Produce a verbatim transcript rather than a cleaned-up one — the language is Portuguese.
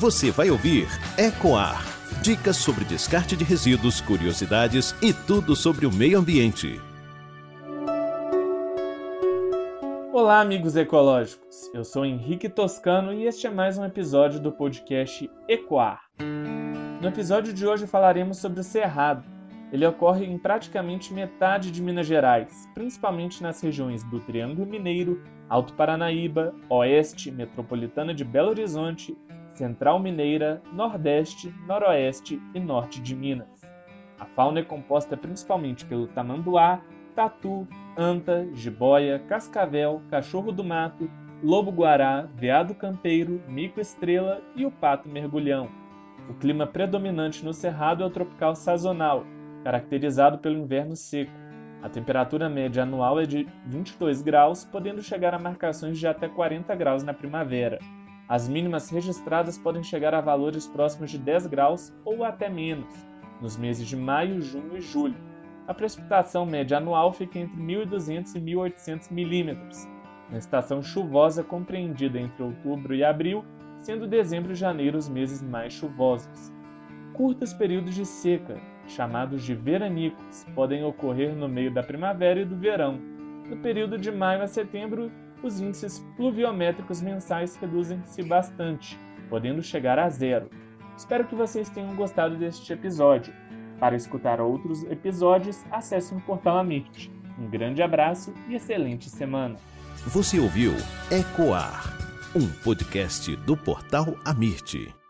Você vai ouvir Ecoar. Dicas sobre descarte de resíduos, curiosidades e tudo sobre o meio ambiente. Olá, amigos ecológicos. Eu sou Henrique Toscano e este é mais um episódio do podcast Ecoar. No episódio de hoje falaremos sobre o Cerrado. Ele ocorre em praticamente metade de Minas Gerais, principalmente nas regiões do Triângulo Mineiro, Alto Paranaíba, Oeste, Metropolitana de Belo Horizonte, Central Mineira, Nordeste, Noroeste e Norte de Minas. A fauna é composta principalmente pelo tamanduá, tatu, anta, jiboia, cascavel, cachorro do mato, lobo-guará, veado campeiro, mico-estrela e o pato mergulhão. O clima predominante no Cerrado é o tropical sazonal, caracterizado pelo inverno seco. A temperatura média anual é de vinte e dois graus, podendo chegar a marcações de até quarenta graus na primavera. As mínimas registradas podem chegar a valores próximos de dez graus ou até menos, nos meses de maio, junho e julho. A precipitação média anual fica entre mil e duzentos e mil e oitocentos milímetros, na estação chuvosa compreendida entre outubro e abril, sendo dezembro e janeiro os meses mais chuvosos. Curtos períodos de seca, chamados de veranicos, podem ocorrer no meio da primavera e do verão. No período de maio a setembro, os índices pluviométricos mensais reduzem-se bastante, podendo chegar a zero. Espero que vocês tenham gostado deste episódio. Para escutar outros episódios, acesse o portal Amirte. Um grande abraço e excelente semana. Você ouviu Ecoar, um podcast do portal Amirte.